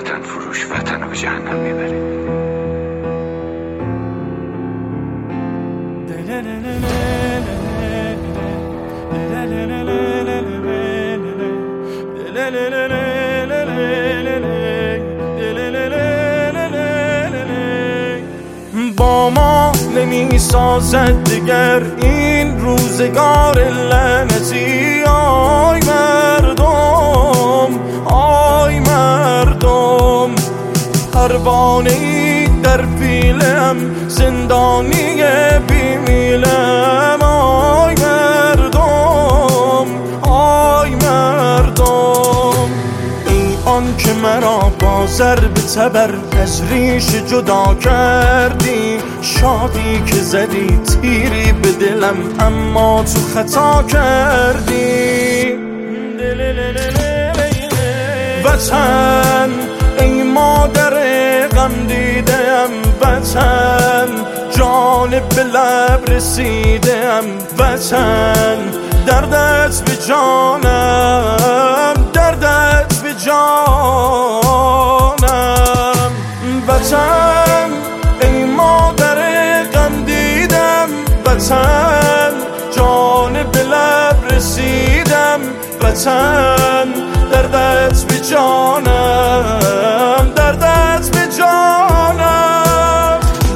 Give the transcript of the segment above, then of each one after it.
وطن فروش وطن رو به جهنم میبره. با ما نمی سازد دیگر این روزگار لعنتی. آی مردم، آی مردم، پروانه‌ای در پیلم، زندانی بیمیلم. آی مردم، آی مردم، ای آن که مرا با ضرب تبر از ریش جدا کردی. شادی که زدی تیری به دلم اما تو خطا کردی. وطن ای مادر غم دیدم، وطن جان به لب رسیدم. وطن دردت به جانم، دردت به جانم. وطن ای مادر غم دیدم، وطن جان به لب رسیدم. وطن دردت به جانم، دردت به جانم.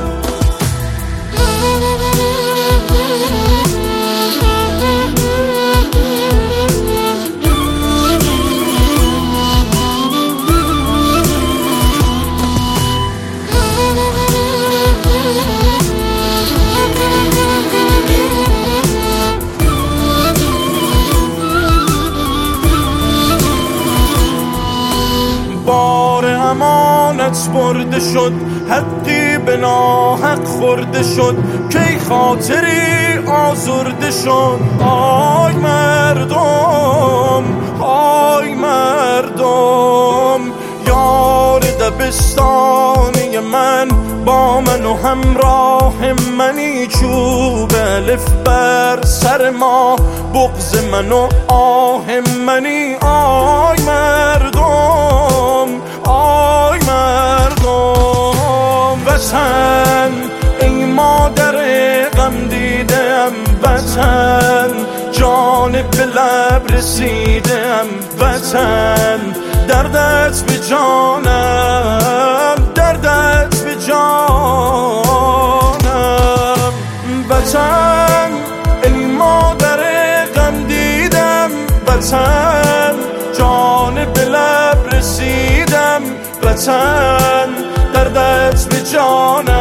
بار امانت برده شد، حقی به ناحق خورده شد. کی خاطری آزرده شد. آی مردم، آی مردم، یار دبستانی من با من و همراه منی. چوب الف بر سر ما، بغض من و آه منی. آی مردم، آی مردم، وطن ای مادر غم دیدم. وطن جان به لب رسیدم. وطن دردت به جانم، دردت به جانم. وطن ای مادر غم دیدم، وطن جان به لب رسیدم. وطن دردت به جانم.